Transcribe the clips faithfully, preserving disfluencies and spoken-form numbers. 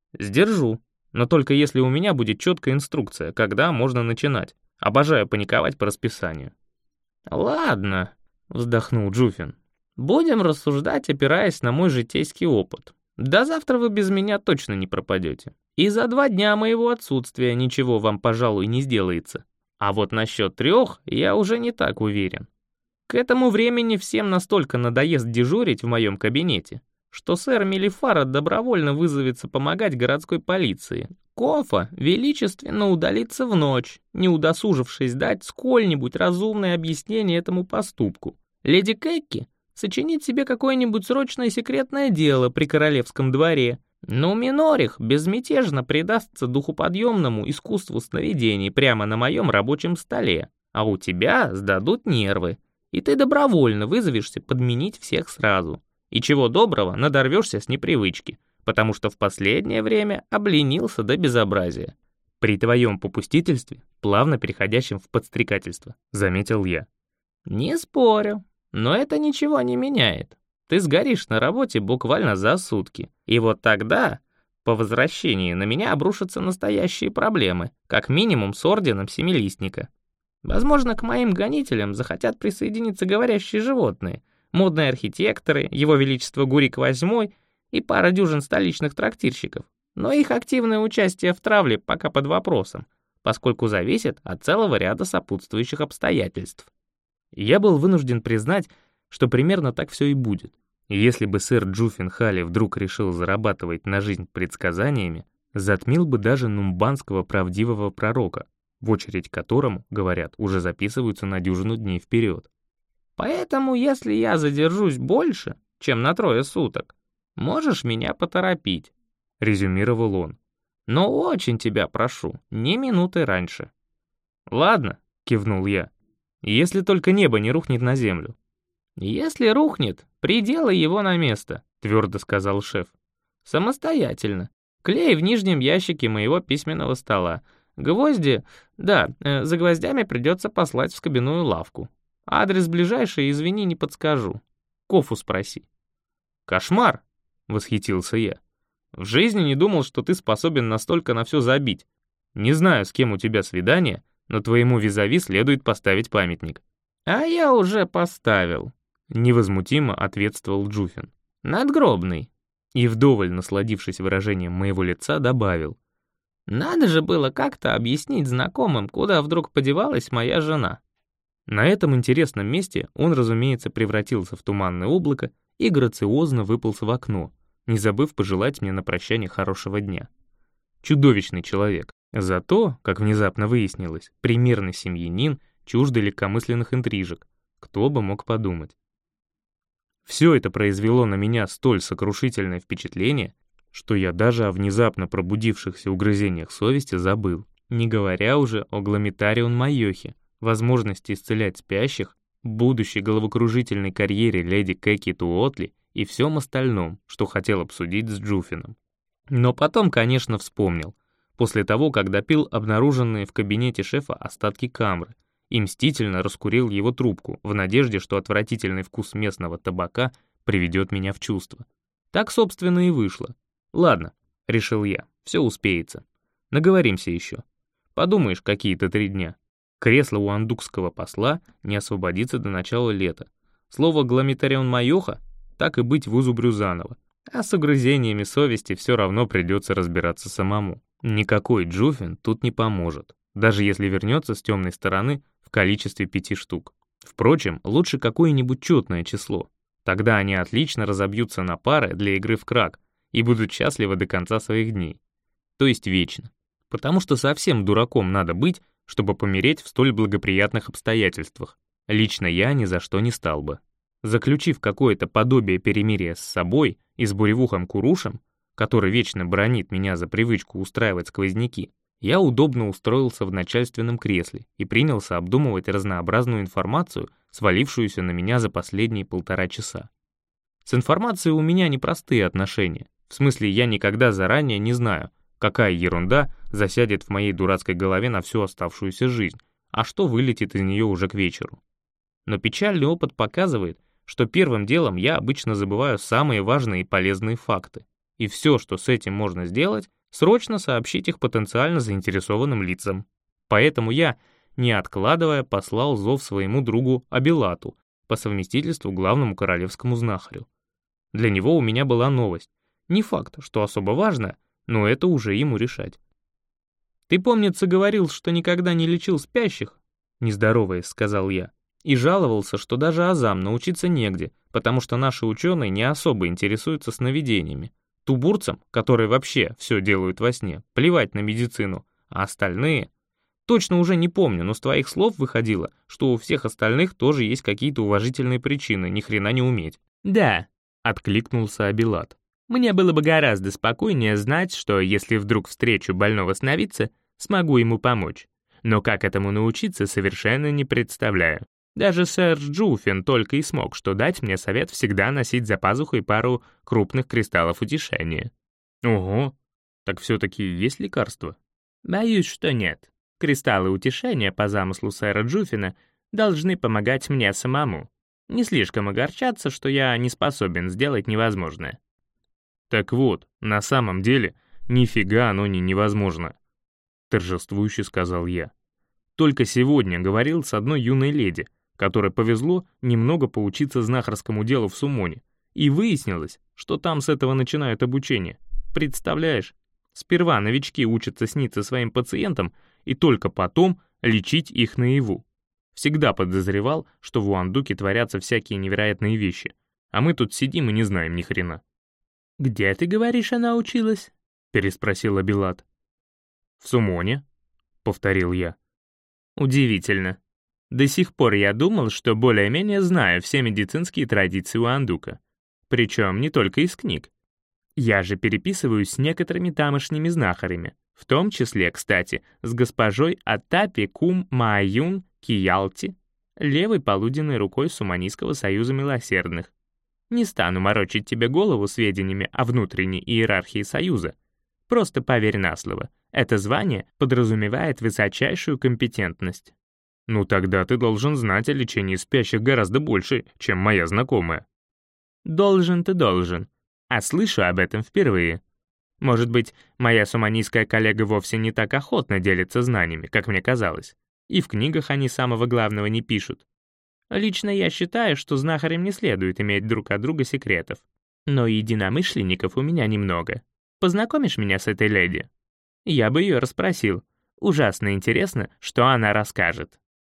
Сдержу, но только если у меня будет четкая инструкция, когда можно начинать. Обожаю паниковать по расписанию. Ладно, вздохнул Джуфин. Будем рассуждать, опираясь на мой житейский опыт. До завтра вы без меня точно не пропадете. И за два дня моего отсутствия ничего вам, пожалуй, не сделается. А вот насчет трех я уже не так уверен. К этому времени всем настолько надоест дежурить в моем кабинете, что сэр Мелифара добровольно вызовется помогать городской полиции. Кофа величественно удалится в ночь, не удосужившись дать сколь-нибудь разумное объяснение этому поступку. Леди Кэкки сочинит себе какое-нибудь срочное секретное дело при королевском дворе, но Минорих безмятежно предастся духоподъемному искусству сновидений прямо на моем рабочем столе, а у тебя сдадут нервы, и ты добровольно вызовешься подменить всех сразу. И чего доброго, надорвешься с непривычки, потому что в последнее время обленился до безобразия. При твоем попустительстве, плавно переходящем в подстрекательство, заметил я. Не спорю, но это ничего не меняет. Ты сгоришь на работе буквально за сутки. И вот тогда, по возвращении, на меня обрушатся настоящие проблемы, как минимум с орденом Семилистника. Возможно, к моим гонителям захотят присоединиться говорящие животные, модные архитекторы, его величество Гурик восьмой и пара дюжин столичных трактирщиков. Но их активное участие в травле пока под вопросом, поскольку зависит от целого ряда сопутствующих обстоятельств. Я был вынужден признать, что примерно так все и будет. Если бы сэр Джуфин Халли вдруг решил зарабатывать на жизнь предсказаниями, затмил бы даже нумбанского правдивого пророка, в очередь к которому, говорят, уже записываются на дюжину дней вперед. Поэтому, если я задержусь больше, чем на трое суток, можешь меня поторопить, резюмировал он. Но очень тебя прошу, не минуты раньше. Ладно, кивнул я, если только небо не рухнет на землю. Если рухнет, приделай его на место, твердо сказал шеф. Самостоятельно. Клей в нижнем ящике моего письменного стола. Гвозди, да, э, за гвоздями придется послать в скобяную лавку. Адрес ближайший, извини, не подскажу. Кофу спроси. Кошмар, восхитился я. В жизни не думал, что ты способен настолько на все забить. Не знаю, с кем у тебя свидание, но твоему визави следует поставить памятник. А я уже поставил, невозмутимо ответствовал Джуфин. Надгробный. И вдоволь насладившись выражением моего лица, добавил. Надо же было как-то объяснить знакомым, куда вдруг подевалась моя жена. На этом интересном месте он, разумеется, превратился в туманное облако и грациозно выполз в окно, не забыв пожелать мне на прощание хорошего дня. Чудовищный человек. Зато, как внезапно выяснилось, примерный семьянин, чуждый легкомысленных интрижек. Кто бы мог подумать. Все это произвело на меня столь сокрушительное впечатление, что я даже о внезапно пробудившихся угрызениях совести забыл, не говоря уже о гламитарион Майохе, возможности исцелять спящих, будущей головокружительной карьере леди Кэкки Туотли и всем остальном, что хотел обсудить с Джуфином. Но потом, конечно, вспомнил, после того, как допил обнаруженные в кабинете шефа остатки камры и мстительно раскурил его трубку в надежде, что отвратительный вкус местного табака приведет меня в чувство. Так, собственно, и вышло. Ладно, решил я, все успеется. Наговоримся еще. Подумаешь, какие-то три дня. Кресло у андукского посла не освободится до начала лета. Слово «гламитарион Майоха» так и быть вызубрю заново. А с угрызениями совести все равно придется разбираться самому. Никакой Джуфин тут не поможет, даже если вернется с темной стороны в количестве пяти штук. Впрочем, лучше какое-нибудь четное число. Тогда они отлично разобьются на пары для игры в крак и будут счастливы до конца своих дней. То есть вечно. Потому что совсем дураком надо быть, чтобы помереть в столь благоприятных обстоятельствах. Лично я ни за что не стал бы. Заключив какое-то подобие перемирия с собой и с буревухом Курушем, который вечно бранит меня за привычку устраивать сквозняки, я удобно устроился в начальственном кресле и принялся обдумывать разнообразную информацию, свалившуюся на меня за последние полтора часа. С информацией у меня непростые отношения. В смысле, я никогда заранее не знаю, какая ерунда засядет в моей дурацкой голове на всю оставшуюся жизнь, а что вылетит из нее уже к вечеру. Но печальный опыт показывает, что первым делом я обычно забываю самые важные и полезные факты. И все, что с этим можно сделать, срочно сообщить их потенциально заинтересованным лицам. Поэтому я, не откладывая, послал зов своему другу Абилату, по совместительству главному королевскому знахарю. Для него у меня была новость. Не факт, что особо важно, но это уже ему решать. «Ты, помнится, говорил, что никогда не лечил спящих?» Нездороваясь, сказал я. И жаловался, что даже азам научиться негде, потому что наши ученые не особо интересуются сновидениями. Тубурцам, которые вообще все делают во сне, плевать на медицину, а остальные... Точно уже не помню, но с твоих слов выходило, что у всех остальных тоже есть какие-то уважительные причины ни хрена не уметь. «Да», — откликнулся Абилат. «Мне было бы гораздо спокойнее знать, что если вдруг встречу больного сновидца, смогу ему помочь. Но как этому научиться, совершенно не представляю. Даже сэр Джуфин только и смог что дать мне совет всегда носить за пазухой пару крупных кристаллов утешения». «Ого, так все-таки есть лекарство?» «Боюсь, что нет. Кристаллы утешения, по замыслу сэра Джуфина, должны помогать мне самому. Не слишком огорчаться, что я не способен сделать невозможное». «Так вот, на самом деле, нифига оно не невозможно», — торжествующе сказал я. «Только сегодня говорил с одной юной леди, которой повезло немного поучиться знахарскому делу в Сумоне, и выяснилось, что там с этого начинают обучение. Представляешь? Сперва новички учатся сниться своим пациентам и только потом лечить их наяву. Всегда подозревал, что в Уандуке творятся всякие невероятные вещи, а мы тут сидим и не знаем ни хрена». «Где, ты говоришь, она училась?» — переспросил Абилат. «В Сумоне», — повторил я. «Удивительно. До сих пор я думал, что более-менее знаю все медицинские традиции Уандука. Причем не только из книг. Я же переписываюсь с некоторыми тамошними знахарями, в том числе, кстати, с госпожой Атапи Кум Мааюн Киялти, левой полуденной рукой Суманийского союза милосердных. Не стану морочить тебе голову сведениями о внутренней иерархии союза. Просто поверь на слово, это звание подразумевает высочайшую компетентность». «Ну тогда ты должен знать о лечении спящих гораздо больше, чем моя знакомая». «Должен ты должен, а слышу об этом впервые. Может быть, моя суманийская коллега вовсе не так охотно делится знаниями, как мне казалось, и в книгах они самого главного не пишут. Лично я считаю, что знахарям не следует иметь друг от друга секретов. Но единомышленников у меня немного. Познакомишь меня с этой леди?» Я бы ее расспросил. Ужасно интересно, что она расскажет.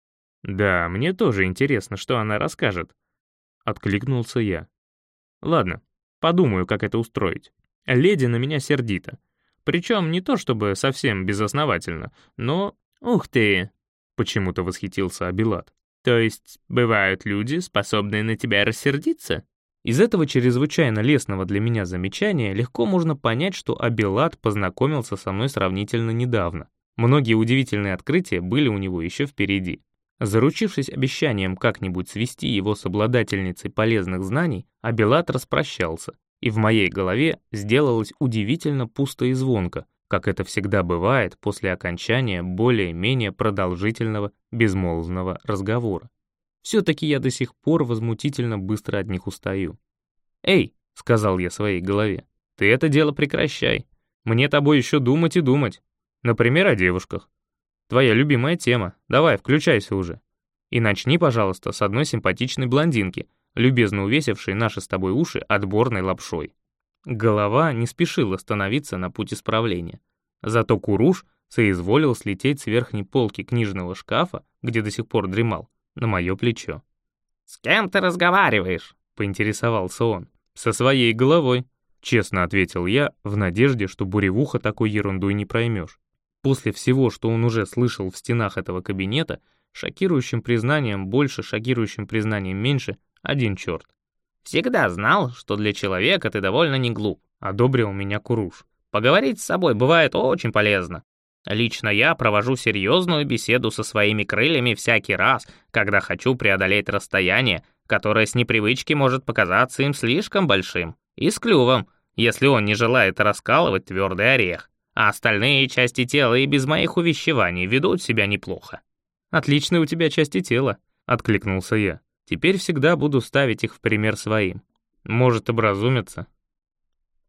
«Да, мне тоже интересно, что она расскажет», — откликнулся я. «Ладно, подумаю, как это устроить. Леди на меня сердита. Причем не то чтобы совсем безосновательно, но...» «Ух ты!» — почему-то восхитился Абилат. «То есть бывают люди, способные на тебя рассердиться?» Из этого чрезвычайно лестного для меня замечания легко можно понять, что Абилат познакомился со мной сравнительно недавно. Многие удивительные открытия были у него еще впереди. Заручившись обещанием как-нибудь свести его с обладательницей полезных знаний, Абилат распрощался, и в моей голове сделалось удивительно пусто и звонко, как это всегда бывает после окончания более-менее продолжительного безмолвного разговора. Все-таки я до сих пор возмутительно быстро от них устаю. «Эй», — сказал я своей голове, — «ты это дело прекращай. Мне тобой еще думать и думать. Например, о девушках. Твоя любимая тема. Давай, включайся уже. И начни, пожалуйста, с одной симпатичной блондинки, любезно увесившей наши с тобой уши отборной лапшой». Голова не спешила становиться на путь исправления. Зато Куруш соизволил слететь с верхней полки книжного шкафа, где до сих пор дремал, на мое плечо. «С кем ты разговариваешь?» — поинтересовался он. «Со своей головой», — честно ответил я, в надежде, что буревуха такой ерундой не проймешь. После всего, что он уже слышал в стенах этого кабинета, шокирующим признанием больше, шокирующим признанием меньше, один черт. «Всегда знал, что для человека ты довольно не глуп», — одобрил меня Куруш. «Поговорить с собой бывает очень полезно. Лично я провожу серьезную беседу со своими крыльями всякий раз, когда хочу преодолеть расстояние, которое с непривычки может показаться им слишком большим, и с клювом, если он не желает раскалывать твердый орех, а остальные части тела и без моих увещеваний ведут себя неплохо». «Отличные у тебя части тела», — откликнулся я. «Теперь всегда буду ставить их в пример своим. Может, образумятся».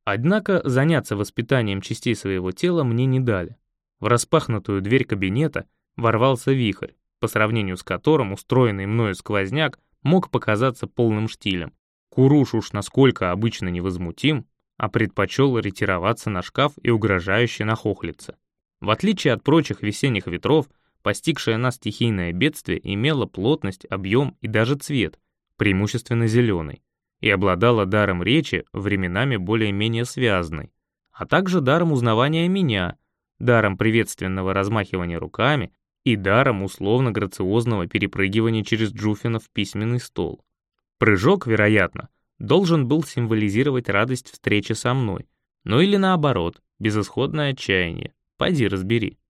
Однако заняться воспитанием частей своего тела мне не дали. В распахнутую дверь кабинета ворвался вихрь, по сравнению с которым устроенный мною сквозняк мог показаться полным штилем. Куруш уж насколько обычно невозмутим, а предпочел ретироваться на шкаф и угрожающе нахохлиться. В отличие от прочих весенних ветров, постигшее нас стихийное бедствие имело плотность, объем и даже цвет, преимущественно зеленый, и обладало даром речи, временами более-менее связанной, а также даром узнавания меня, даром приветственного размахивания руками и даром условно-грациозного перепрыгивания через Джуфина в письменный стол. Прыжок, вероятно, должен был символизировать радость встречи со мной, ну или наоборот, безысходное отчаяние, поди разбери.